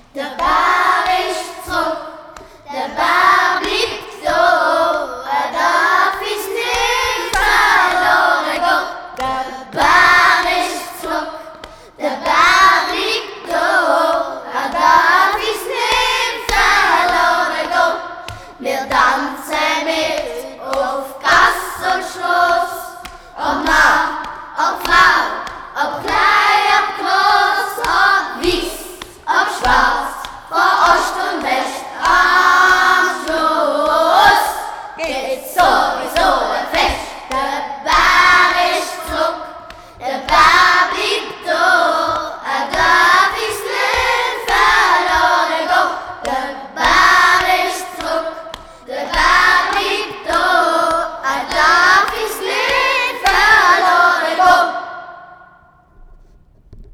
Der Bär ist zurück, der Bär bleibt so, er darf ins nicht verloren gehen. Der Bär ist zurück, der Bär bleibt so, er darf ins nicht verloren gehen. Wir tanzen mit auf Gass und Schloss, ob Mann, ob Frau, ob Kleid.